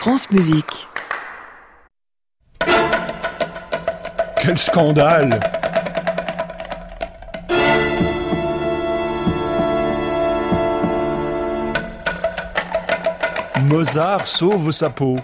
France Musique. Quel scandale! Mozart sauve sa peau.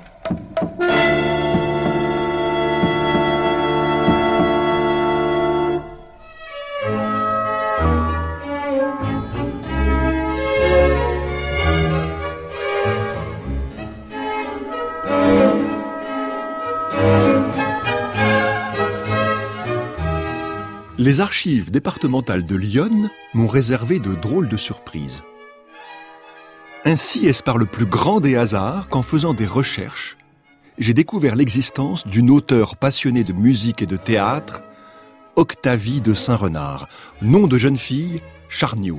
Les archives départementales de Lyon m'ont réservé de drôles de surprises. Ainsi est-ce par le plus grand des hasards qu'en faisant des recherches, j'ai découvert l'existence d'une auteure passionnée de musique et de théâtre, Octavie de Saint-Renard, nom de jeune fille, Charniot.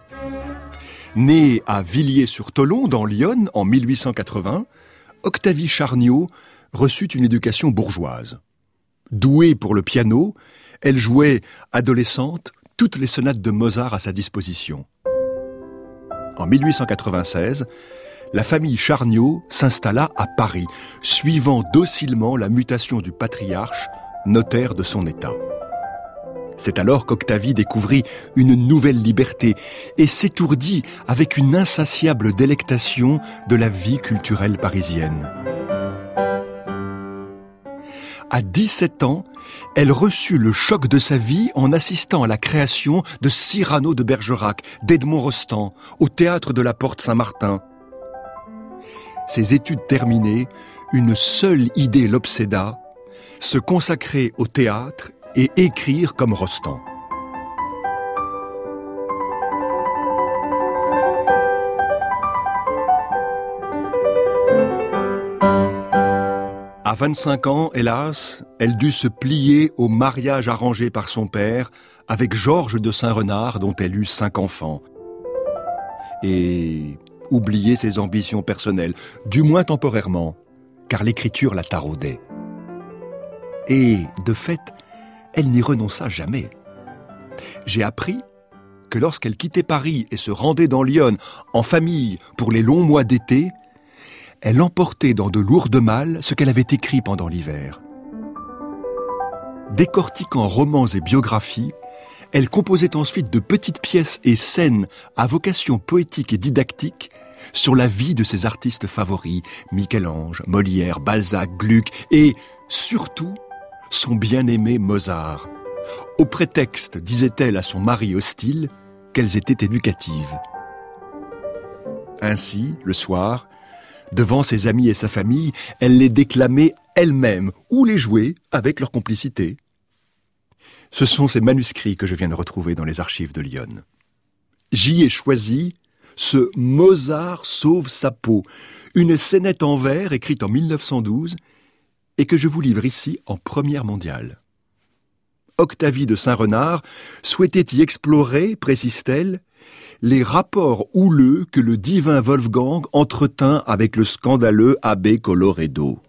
Née à Villiers-sur-Tholon, dans l'Yonne, en 1880, Octavie Charniot reçut une éducation bourgeoise. Douée pour le piano, elle jouait, adolescente, toutes les sonates de Mozart à sa disposition. En 1896, la famille Charniot s'installa à Paris, suivant docilement la mutation du patriarche, notaire de son état. C'est alors qu'Octavie découvrit une nouvelle liberté et s'étourdit avec une insatiable délectation de la vie culturelle parisienne. À 17 ans, elle reçut le choc de sa vie en assistant à la création de Cyrano de Bergerac, d'Edmond Rostand, au théâtre de la Porte Saint-Martin. Ses études terminées, une seule idée l'obséda, se consacrer au théâtre et écrire comme Rostand. À 25 ans, hélas, elle dut se plier au mariage arrangé par son père avec Georges de Saint-Renard, dont elle eut 5 enfants. Et oublier ses ambitions personnelles, du moins temporairement, car l'écriture la taraudait. Et, de fait, elle n'y renonça jamais. J'ai appris que lorsqu'elle quittait Paris et se rendait dans l'Yonne en famille pour les longs mois d'été, elle emportait dans de lourdes malles ce qu'elle avait écrit pendant l'hiver. Décortiquant romans et biographies, elle composait ensuite de petites pièces et scènes à vocation poétique et didactique sur la vie de ses artistes favoris, Michel-Ange, Molière, Balzac, Gluck et, surtout, son bien-aimé Mozart, au prétexte, disait-elle à son mari hostile, qu'elles étaient éducatives. Ainsi, le soir, devant ses amis et sa famille, elle les déclamait elle-même ou les jouait avec leur complicité. Ce sont ces manuscrits que je viens de retrouver dans les archives de Lyon. J'y ai choisi ce Mozart sauve sa peau, une scénette en vers écrite en 1912 et que je vous livre ici en première mondiale. Octavie de Saint-Renard souhaitait y explorer, précise-t-elle, les rapports houleux que le divin Wolfgang entretint avec le scandaleux abbé Colloredo.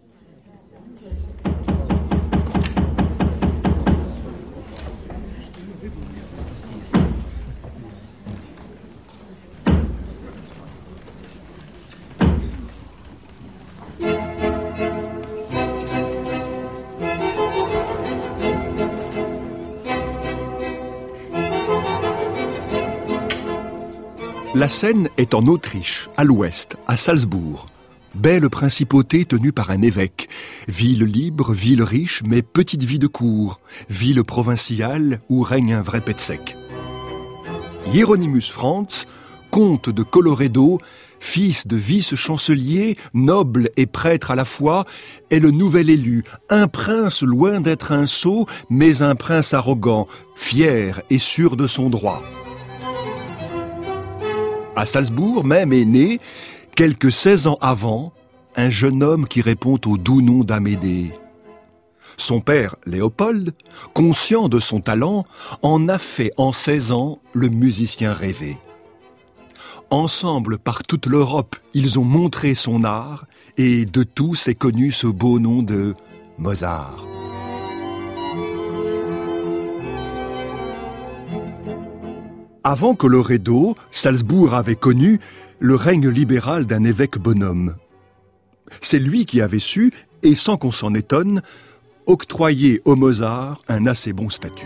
La scène est en Autriche, à l'ouest, à Salzbourg. Belle principauté tenue par un évêque. Ville libre, ville riche, mais petite vie de cour. Ville provinciale où règne un vrai pet sec. Hieronymus Franz, comte de Colloredo, fils de vice-chancelier, noble et prêtre à la fois, est le nouvel élu, un prince loin d'être un sot, mais un prince arrogant, fier et sûr de son droit. À Salzbourg même est né, quelques 16 ans avant, un jeune homme qui répond au doux nom d'Amédée. Son père, Léopold, conscient de son talent, en a fait en 16 ans le musicien rêvé. Ensemble, par toute l'Europe, ils ont montré son art, et de tous est connu ce beau nom de Mozart. Avant Colloredo, Salzbourg avait connu le règne libéral d'un évêque bonhomme. C'est lui qui avait su, et sans qu'on s'en étonne, octroyer au Mozart un assez bon statut.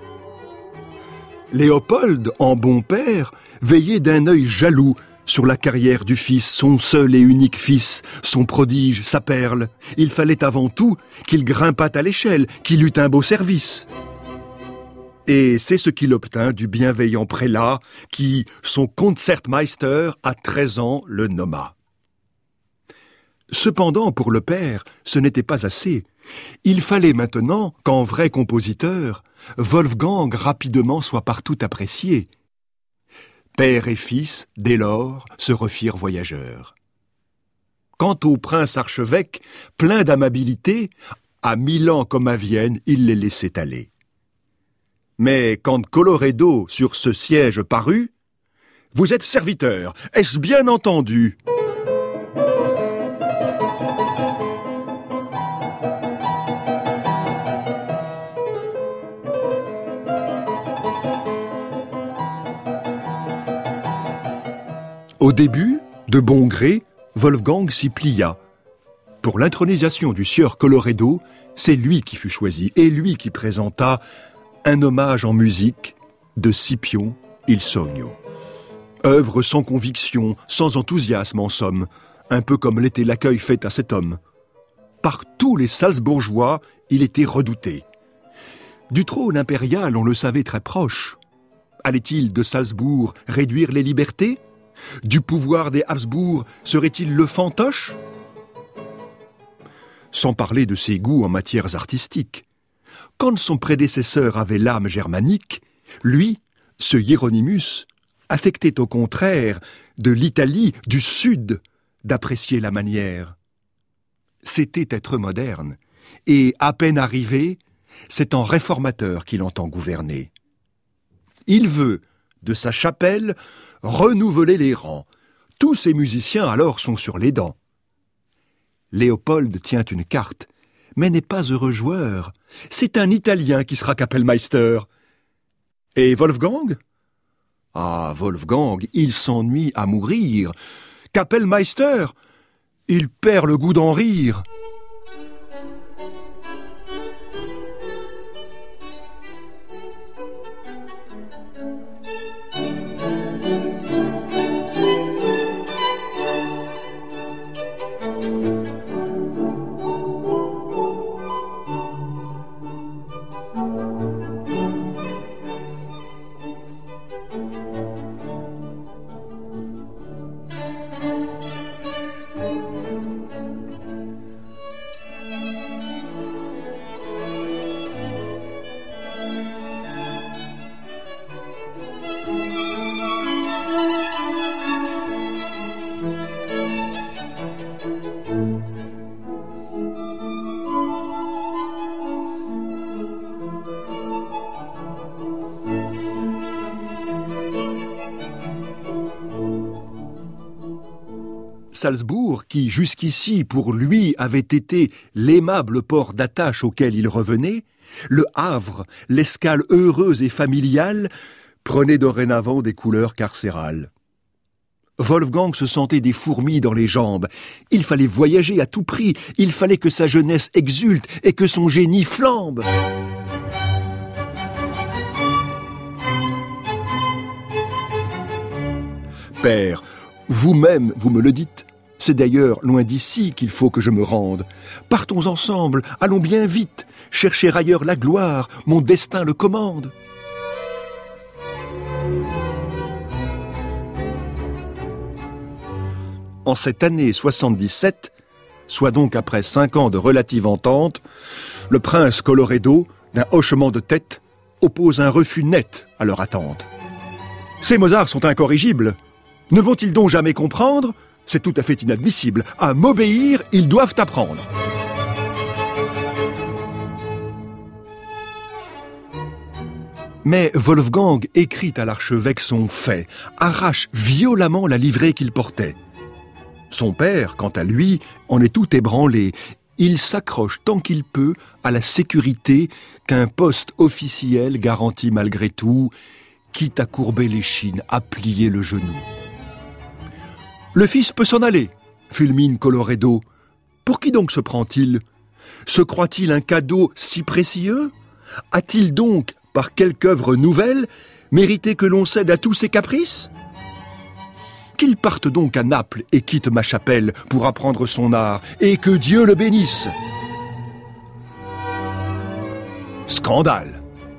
Léopold, en bon père, veillait d'un œil jaloux sur la carrière du fils, son seul et unique fils, son prodige, sa perle. Il fallait avant tout qu'il grimpât à l'échelle, qu'il eût un beau service. Et c'est ce qu'il obtint du bienveillant prélat qui, son Concertmeister, à 13 ans, le nomma. Cependant, pour le père, ce n'était pas assez. Il fallait maintenant qu'en vrai compositeur, Wolfgang rapidement soit partout apprécié. Père et fils, dès lors, se refirent voyageurs. Quant au prince archevêque, plein d'amabilité, à Milan comme à Vienne, il les laissait aller. Mais quand Colloredo sur ce siège parut, « Vous êtes serviteur, est-ce bien entendu ?» Au début, de bon gré, Wolfgang s'y plia. Pour l'intronisation du sieur Colloredo, c'est lui qui fut choisi et lui qui présenta un hommage en musique de Scipion il Sogno. Œuvre sans conviction, sans enthousiasme en somme, un peu comme l'était l'accueil fait à cet homme. Par tous les Salzbourgeois, il était redouté. Du trône impérial, on le savait très proche. Allait-il de Salzbourg réduire les libertés ? Du pouvoir des Habsbourg serait-il le fantoche ? Sans parler de ses goûts en matières artistiques. Quand son prédécesseur avait l'âme germanique, lui, ce Hieronymus, affectait au contraire de l'Italie du Sud d'apprécier la manière. C'était être moderne, et à peine arrivé, c'est en réformateur qu'il entend gouverner. Il veut, de sa chapelle, renouveler les rangs. Tous ces musiciens alors sont sur les dents. Léopold tient une carte, mais n'est pas heureux joueur. C'est un Italien qui sera Kapellmeister. Et Wolfgang ? Ah, Wolfgang, il s'ennuie à mourir. Kapellmeister ? Il perd le goût d'en rire. Salzbourg, qui jusqu'ici pour lui avait été l'aimable port d'attache auquel il revenait, le Havre, l'escale heureuse et familiale, prenait dorénavant des couleurs carcérales. Wolfgang se sentait des fourmis dans les jambes. Il fallait voyager à tout prix, il fallait que sa jeunesse exulte et que son génie flambe. Père, vous-même, vous me le dites. C'est d'ailleurs loin d'ici qu'il faut que je me rende. Partons ensemble, allons bien vite. Chercher ailleurs la gloire, mon destin le commande. En cette année 77, soit donc après 5 ans de relative entente, le prince Colloredo, d'un hochement de tête, oppose un refus net à leur attente. Ces Mozarts sont incorrigibles. Ne vont-ils donc jamais comprendre ? C'est tout à fait inadmissible. À m'obéir, ils doivent apprendre. Mais Wolfgang écrit à l'archevêque son fait, arrache violemment la livrée qu'il portait. Son père, quant à lui, en est tout ébranlé. Il s'accroche tant qu'il peut à la sécurité qu'un poste officiel garantit malgré tout, quitte à courber l'échine, à plier le genou. « Le fils peut s'en aller », fulmine Colloredo. Pour qui donc se prend-il? Se croit-il un cadeau si précieux? A-t-il donc, par quelque œuvre nouvelle, mérité que l'on cède à tous ses caprices? Qu'il parte donc à Naples et quitte ma chapelle pour apprendre son art, et que Dieu le bénisse. Scandale.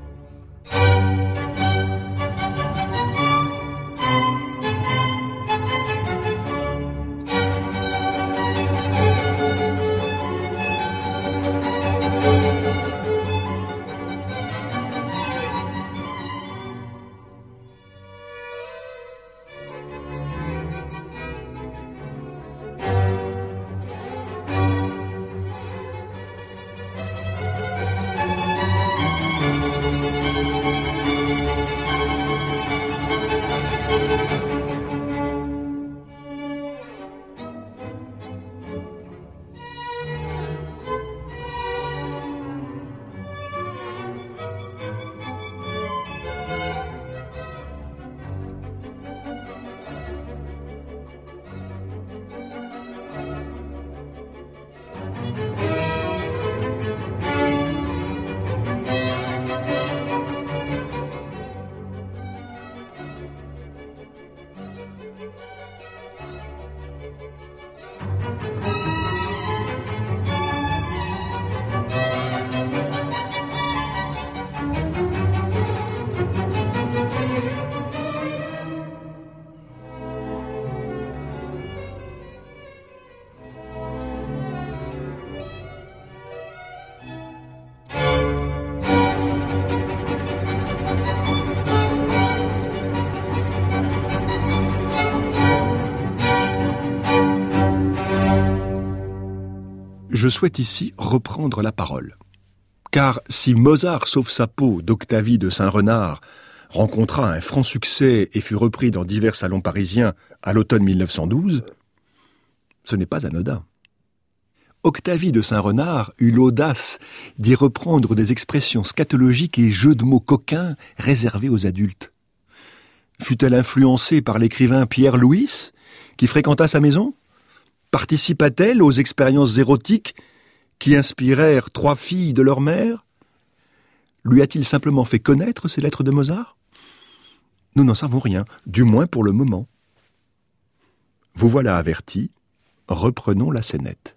Je souhaite ici reprendre la parole. Car si Mozart sauve sa peau d'Octavie de Saint-Renard rencontra un franc succès et fut repris dans divers salons parisiens à l'automne 1912, ce n'est pas anodin. Octavie de Saint-Renard eut l'audace d'y reprendre des expressions scatologiques et jeux de mots coquins réservés aux adultes. Fut-elle influencée par l'écrivain Pierre Louis, qui fréquenta sa maison ? Participa-t-elle aux expériences érotiques qui inspirèrent 3 filles de leur mère? Lui a-t-il simplement fait connaître ces lettres de Mozart? Nous n'en savons rien, du moins pour le moment. Vous voilà avertis, reprenons la scénette.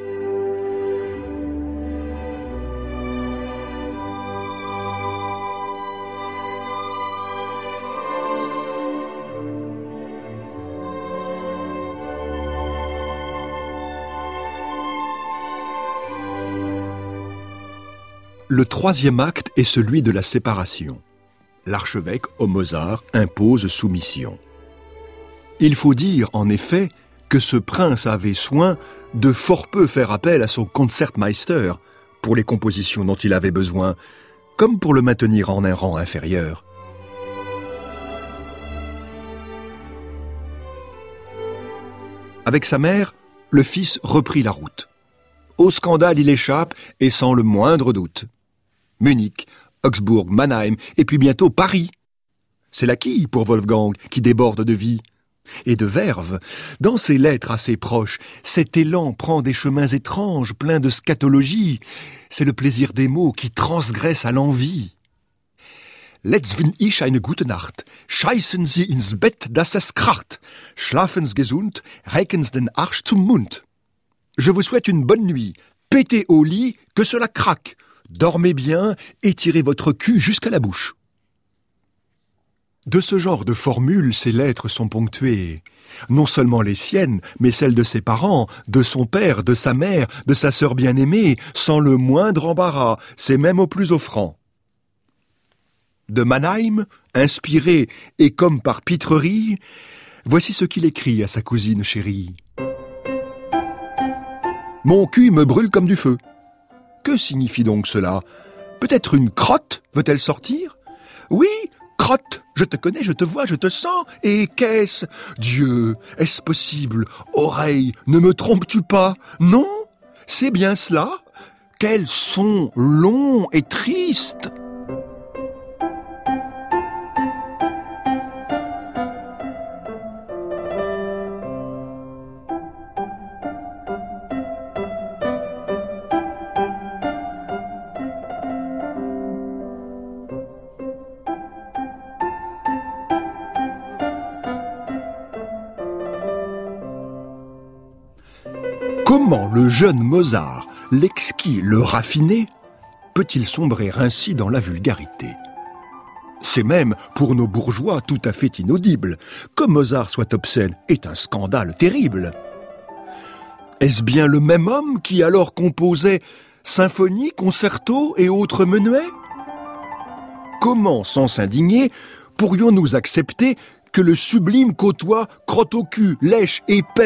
Le 3e acte est celui de la séparation. L'archevêque, au Mozart, impose soumission. Il faut dire, en effet, que ce prince avait soin de fort peu faire appel à son Concertmeister pour les compositions dont il avait besoin, comme pour le maintenir en un rang inférieur. Avec sa mère, le fils reprit la route. Au scandale, il échappe, et sans le moindre doute. Munich, Augsbourg, Mannheim, et puis bientôt Paris. C'est la quille pour Wolfgang, qui déborde de vie et de verve. Dans ses lettres à ses proches, cet élan prend des chemins étranges, pleins de scatologie. C'est le plaisir des mots qui transgresse à l'envie. Let's wün ich eine gute Nacht. Scheißen Sie ins Bett, dass es kracht. Schlafen Sie gesund, recken Sie den Arsch zum Mund. Je vous souhaite une bonne nuit. Pétez au lit, que cela craque. Dormez bien, étirez votre cul jusqu'à la bouche. De ce genre de formules, ces lettres sont ponctuées. Non seulement les siennes, mais celles de ses parents, de son père, de sa mère, de sa sœur bien-aimée, sans le moindre embarras, c'est même au plus offrant. De Mannheim, inspiré et comme par pitrerie, voici ce qu'il écrit à sa cousine chérie. « Mon cul me brûle comme du feu. » Que signifie donc cela? Peut-être une crotte veut-elle sortir? Oui, crotte, je te connais, je te vois, je te sens, et qu'est-ce? Dieu, est-ce possible? Oreille, ne me trompes-tu pas? Non? C'est bien cela? Quel son long et triste! Comment le jeune Mozart, l'exquis, le raffiné, peut-il sombrer ainsi dans la vulgarité ? C'est même, pour nos bourgeois, tout à fait inaudible. Que Mozart soit obscène est un scandale terrible. Est-ce bien le même homme qui alors composait symphonies, concertos et autres menuets ? Comment, sans s'indigner, pourrions-nous accepter que le sublime côtoie crotte au cul, lèche et paix ?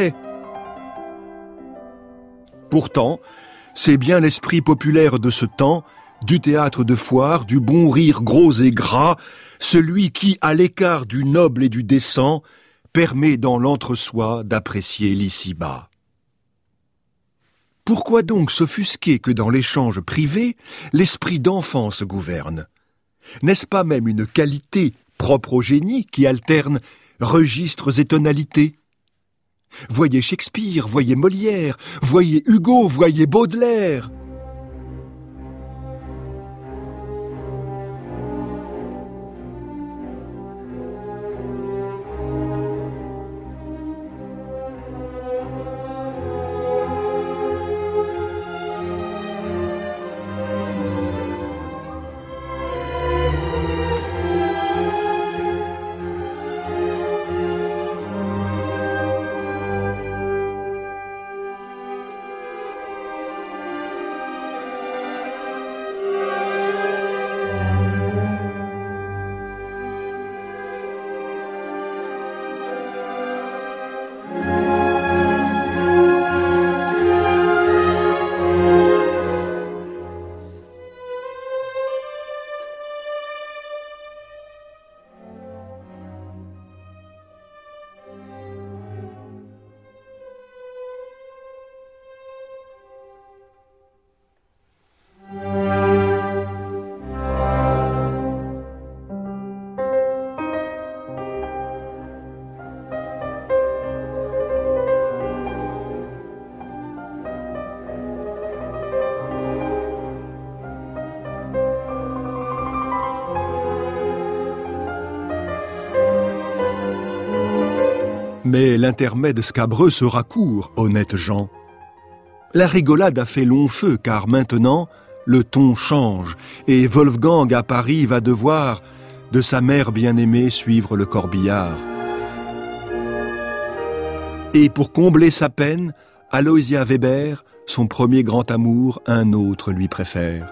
Pourtant, c'est bien l'esprit populaire de ce temps, du théâtre de foire, du bon rire gros et gras, celui qui, à l'écart du noble et du décent, permet dans l'entre-soi d'apprécier l'ici-bas. Pourquoi donc s'offusquer que dans l'échange privé, l'esprit d'enfant se gouverne ? N'est-ce pas même une qualité propre au génie qui alterne registres et tonalités ? Voyez Shakespeare, voyez Molière, voyez Hugo, voyez Baudelaire. Mais l'intermède scabreux sera court, honnêtes gens. La rigolade a fait long feu, car maintenant, le ton change, et Wolfgang à Paris va devoir, de sa mère bien-aimée, suivre le corbillard. Et pour combler sa peine, Aloysia Weber, son premier grand amour, un autre lui préfère.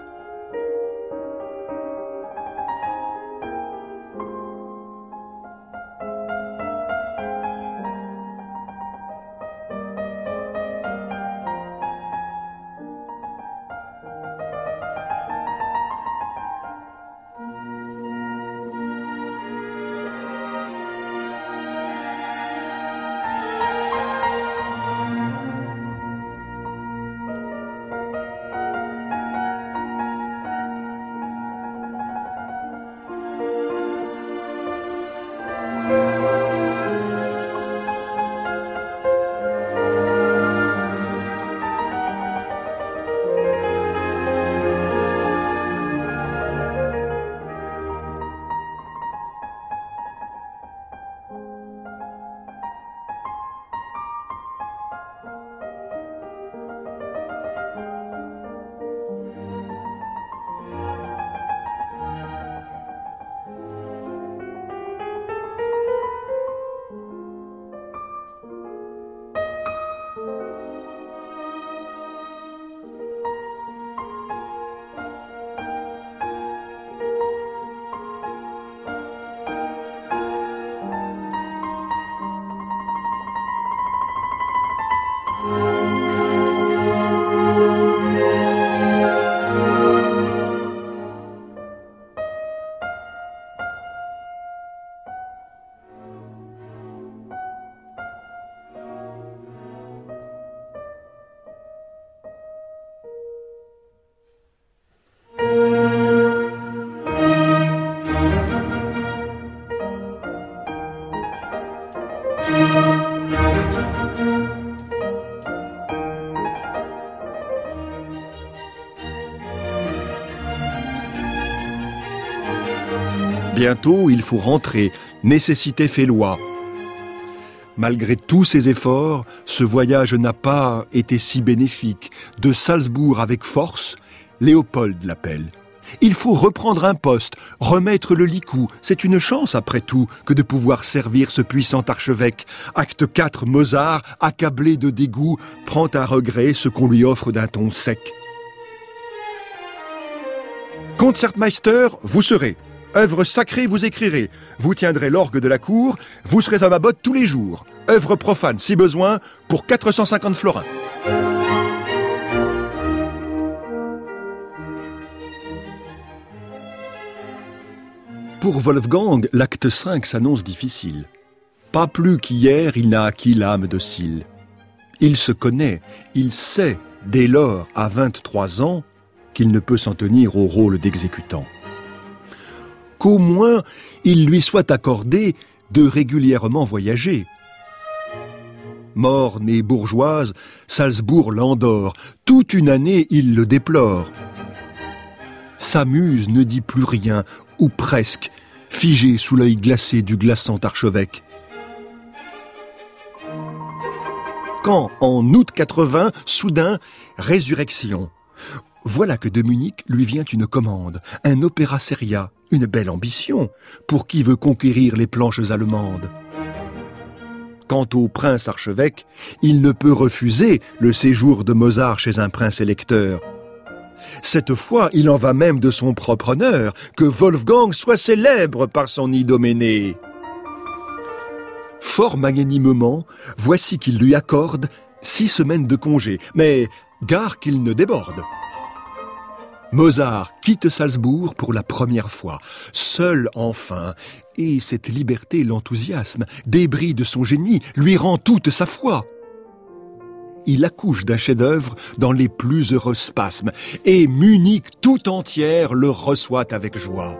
Bientôt, il faut rentrer. Nécessité fait loi. Malgré tous ses efforts, ce voyage n'a pas été si bénéfique. De Salzbourg avec force, Léopold l'appelle. Il faut reprendre un poste, remettre le licou. C'est une chance, après tout, que de pouvoir servir ce puissant archevêque. Acte 4, Mozart, accablé de dégoût, prend à regret ce qu'on lui offre d'un ton sec. Concertmeister, vous serez. Œuvre sacrée, vous écrirez. Vous tiendrez l'orgue de la cour, vous serez à ma botte tous les jours. Œuvre profane, si besoin, pour 450 florins. Pour Wolfgang, l'acte 5 s'annonce difficile. Pas plus qu'hier, il n'a acquis l'âme docile. Il se connaît, il sait, dès lors, à 23 ans, qu'il ne peut s'en tenir au rôle d'exécutant. Qu'au moins, il lui soit accordé de régulièrement voyager. Morne et bourgeoise, Salzbourg l'endort. Toute une année, il le déplore. Sa muse ne dit plus rien, ou presque, figée sous l'œil glacé du glaçant archevêque. Quand, en août 80, soudain, résurrection. Voilà que de Munich lui vient une commande, un opéra seria, une belle ambition, pour qui veut conquérir les planches allemandes. Quant au prince archevêque, il ne peut refuser le séjour de Mozart chez un prince électeur. Cette fois, il en va même de son propre honneur, que Wolfgang soit célèbre par son idoménée. Fort magnanimement, voici qu'il lui accorde 6 semaines de congé, mais gare qu'il ne déborde. Mozart quitte Salzbourg pour la première fois, seul enfin, et cette liberté l'enthousiasme, débris de son génie, lui rend toute sa foi. Il accouche d'un chef-d'œuvre dans les plus heureux spasmes, et Munich tout entière le reçoit avec joie.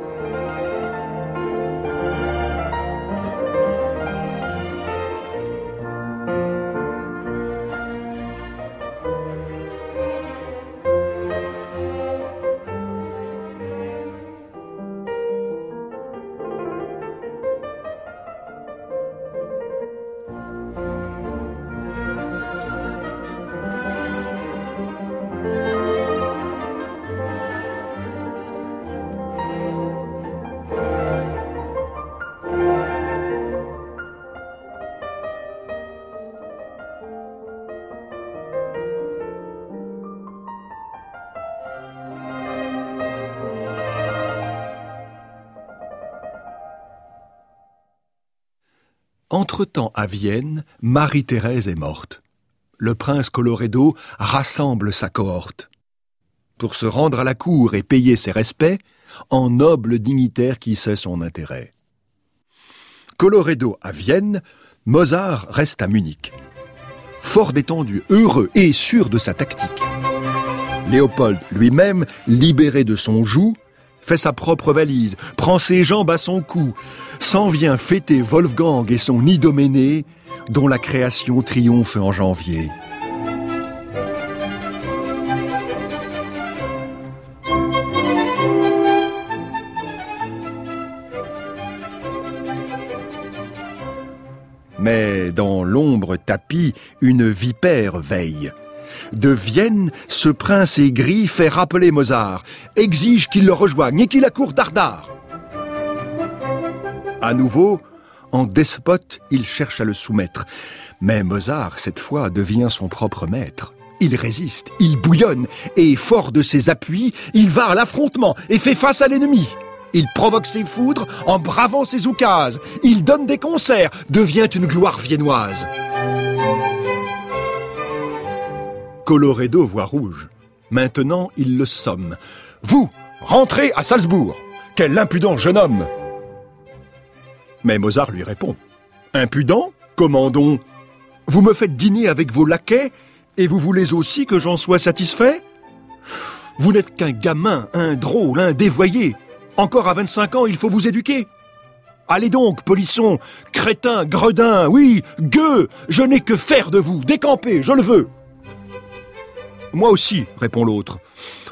Entre-temps, à Vienne, Marie-Thérèse est morte. Le prince Colloredo rassemble sa cohorte. Pour se rendre à la cour et payer ses respects, en noble dignitaire qui sait son intérêt. Colloredo à Vienne, Mozart reste à Munich. Fort détendu, heureux et sûr de sa tactique. Léopold lui-même, libéré de son joug, fait sa propre valise, prend ses jambes à son cou, s'en vient fêter Wolfgang et son idoménée, dont la création triomphe en janvier. Mais dans l'ombre tapie, une vipère veille. De Vienne, ce prince aigri fait rappeler Mozart, exige qu'il le rejoigne et qu'il accourt dardard. À nouveau, en despote, il cherche à le soumettre. Mais Mozart, cette fois, devient son propre maître. Il résiste, il bouillonne, et fort de ses appuis, il va à l'affrontement et fait face à l'ennemi. Il provoque ses foudres en bravant ses oukases. Il donne des concerts, devient une gloire viennoise. Colloredo voit rouge. Maintenant, il le somme. « Vous, rentrez à Salzbourg. Quel impudent jeune homme !» Mais Mozart lui répond. « Impudent ? Comment donc ? Vous me faites dîner avec vos laquais et vous voulez aussi que j'en sois satisfait ? Vous n'êtes qu'un gamin, un drôle, un dévoyé. Encore à 25 ans, il faut vous éduquer. Allez donc, polisson, crétin, gredin, oui, gueux, je n'ai que faire de vous, décampez, je le veux. » Moi aussi, répond l'autre.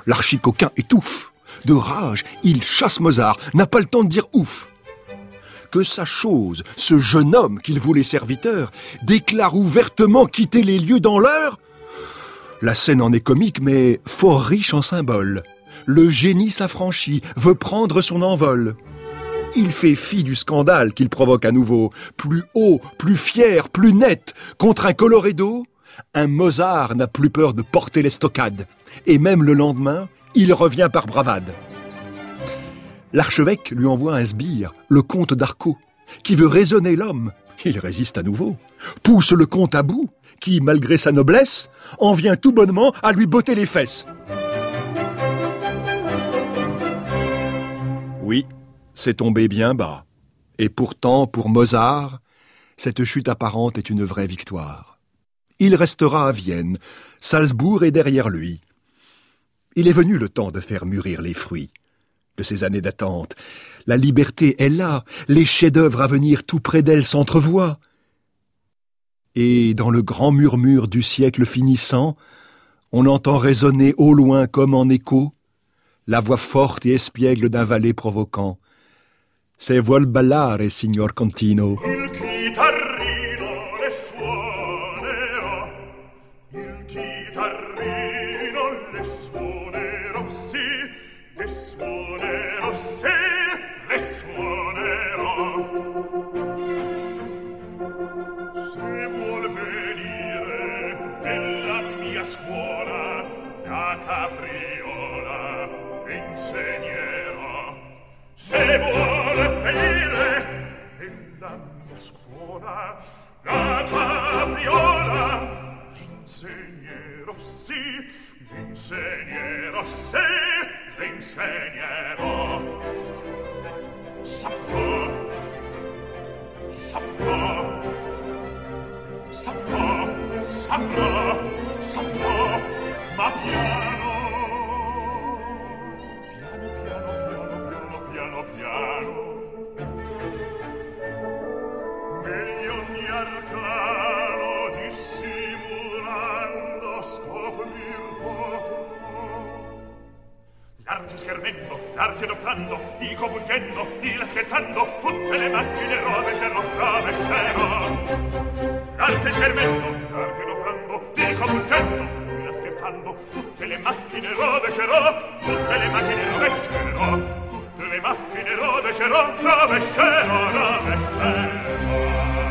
L'archicoquin étouffe. De rage, il chasse Mozart, n'a pas le temps de dire ouf. que sa chose, ce jeune homme qu'il voulait serviteur, déclare ouvertement quitter les lieux dans l'heure. La scène en est comique, mais fort riche en symboles. Le génie s'affranchit, veut prendre son envol. Il fait fi du scandale qu'il provoque à nouveau. Plus haut, plus fier, plus net, contre un Coloredo, un Mozart n'a plus peur de porter l'estocade. Et même le lendemain, il revient par bravade. L'archevêque lui envoie un sbire, le comte d'Arco, qui veut raisonner l'homme. Il résiste à nouveau, pousse le comte à bout, qui, malgré sa noblesse, en vient tout bonnement à lui botter les fesses. Oui, c'est tombé bien bas. Et pourtant, pour Mozart, cette chute apparente est une vraie victoire. Il restera à Vienne, Salzbourg est derrière lui. Il est venu le temps de faire mûrir les fruits de ces années d'attente. La liberté est là, les chefs-d'œuvre à venir tout près d'elle s'entrevoient. Et dans le grand murmure du siècle finissant, on entend résonner au loin comme en écho la voix forte et espiègle d'un valet provoquant. Se vuol ballare, signor Contino. Il chitarrino le suonerò, il chitarrino le suonerò, sì, le suonerò, sì, le suonerò. Se vuol venire nella mia scuola la capriola insegnerò. Se vuol venire nella mia scuola la capriola l'insegnerò, sì, l'insegnerò, sì, l'insegnerò. Saprò, saprò, saprò, saprò, saprò, ma piano, piano, piano. Meglio ogni arcano dissimulando scoprir potrò. L'arte schermendo, l'arte adoprando, dico buggendo, di là scherzando, tutte le macchine rovescerò, rovescerò. L'arte schermendo, l'arte adoprando, dico buggendo, di là scherzando, tutte le macchine rovescerò, tutte le macchine rovescerò, tutte le macchine rovescerò, rovescerò, rovescerò.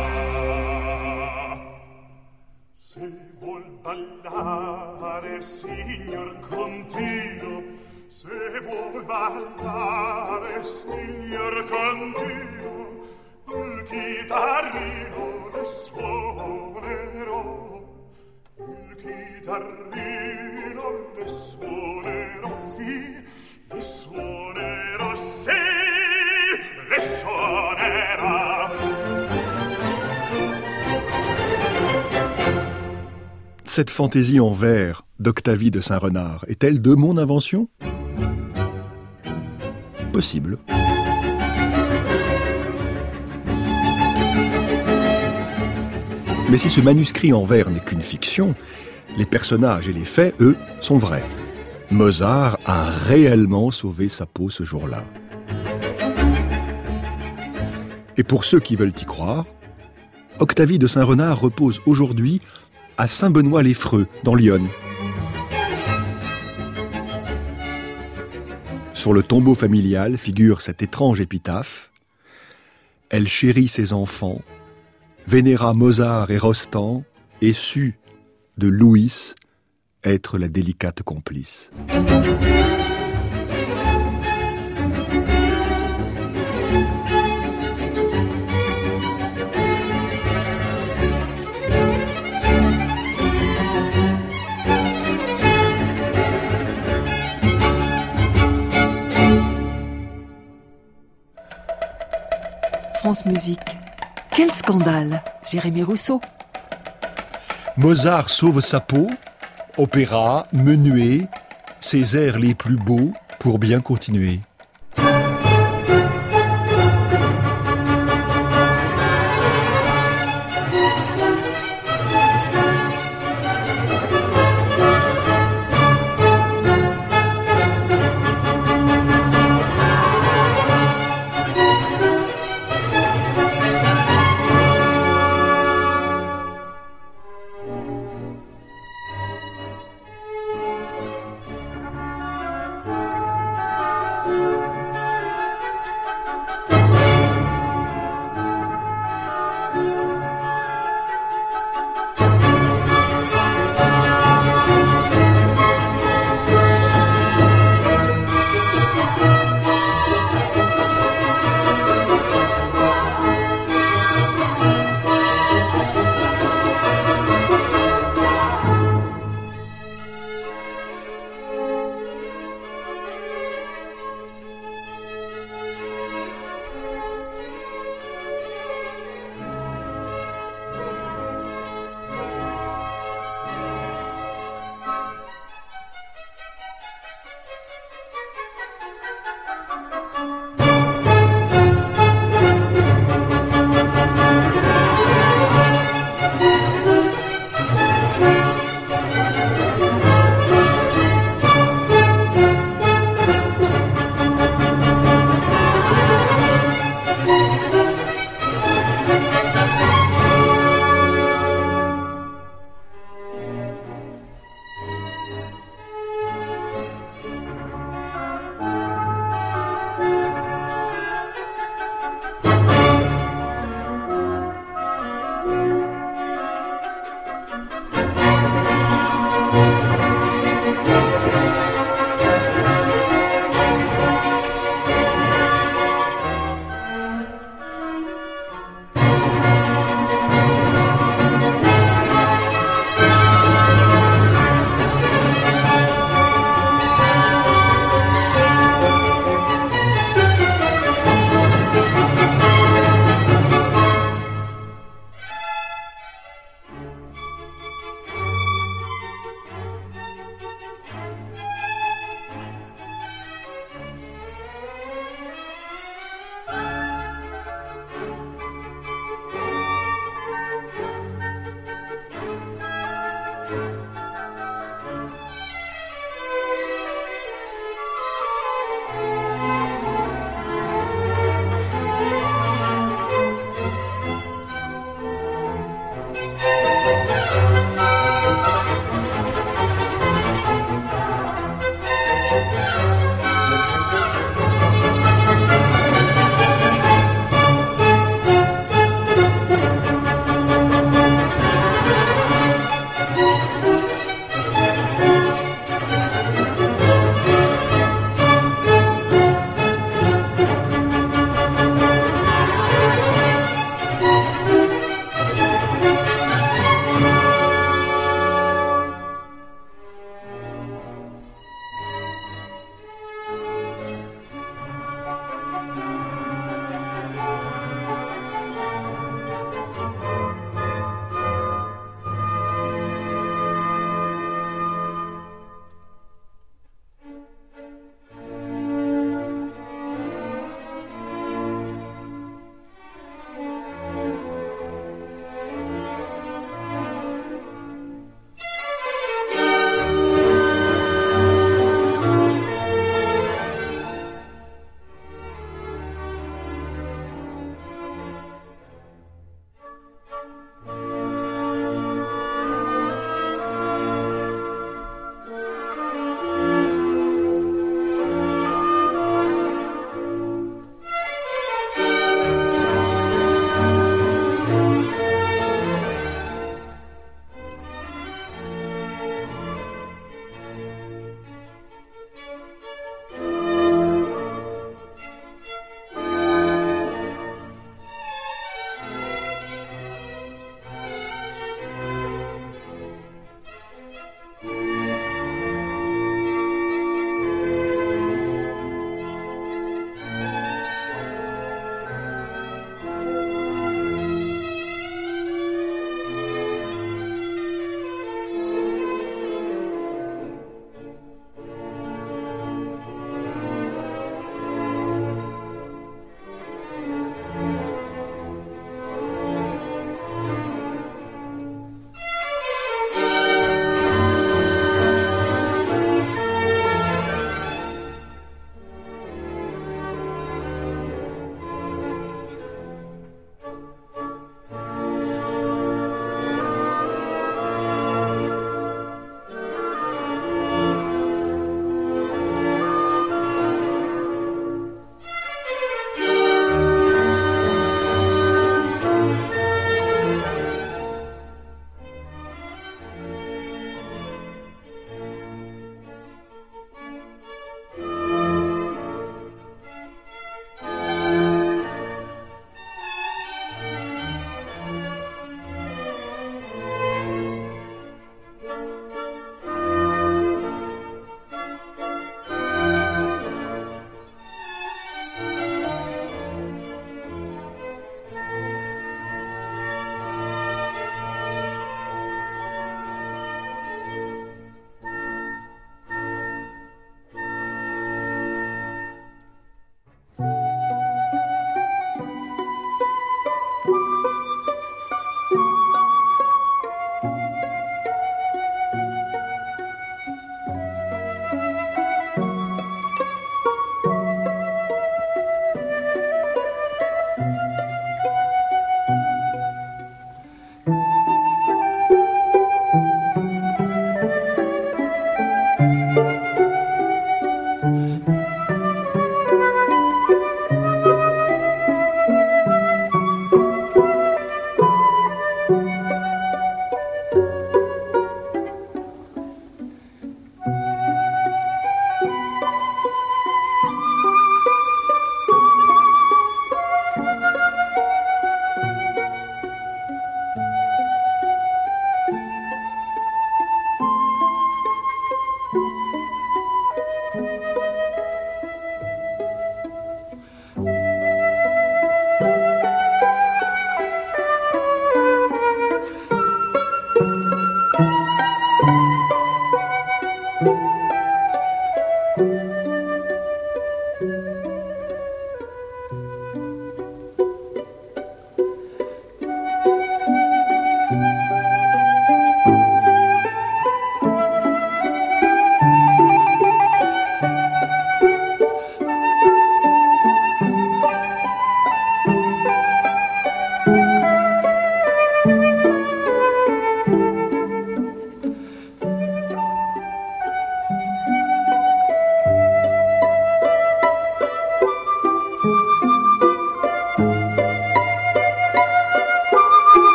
Se vuol ballare, signor Contino, se vuol ballare, signor Contino, il chitarrino le suonerò, il chitarrino le suonerò, sì, le suonerò, sì, le suonerò. Cette fantaisie en vers d'Octavie de Saint-Renard est-elle de mon invention ? Possible. Mais si ce manuscrit en vers n'est qu'une fiction, les personnages et les faits, eux, sont vrais. Mozart a réellement sauvé sa peau ce jour-là. Et pour ceux qui veulent y croire, Octavie de Saint-Renard repose aujourd'hui à Saint-Benoît-les-Freux, dans l'Yonne. Sur le tombeau familial figure cette étrange épitaphe. Elle chérit ses enfants, vénéra Mozart et Rostand, et sut de Louis être la délicate complice. France Musique. Quel scandale, Jérémy Rousseau. Mozart sauve sa peau, opéra, menuet, ses airs les plus beaux pour bien continuer.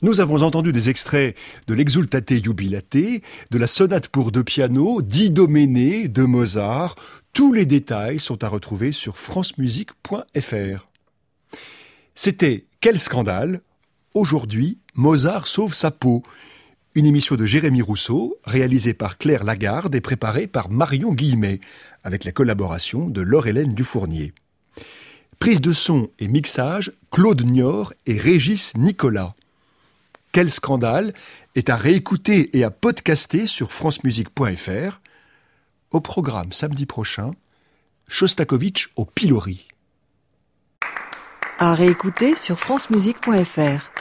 Nous avons entendu des extraits de l'Exultate Jubilate, de la sonate pour deux pianos, d'Idoménée, de Mozart. Tous les détails sont à retrouver sur francemusique.fr. C'était Quel scandale ? Aujourd'hui, Mozart sauve sa peau. Une émission de Jérémy Rousseau, réalisée par Claire Lagarde et préparée par Marion Guillemet, avec la collaboration de Laure-Hélène Dufournier. Prise de son et mixage, Claude Niort et Régis Nicolas. Quel scandale est à réécouter et à podcaster sur francemusique.fr. Au programme samedi prochain, Shostakovich au pilori. À réécouter sur francemusique.fr.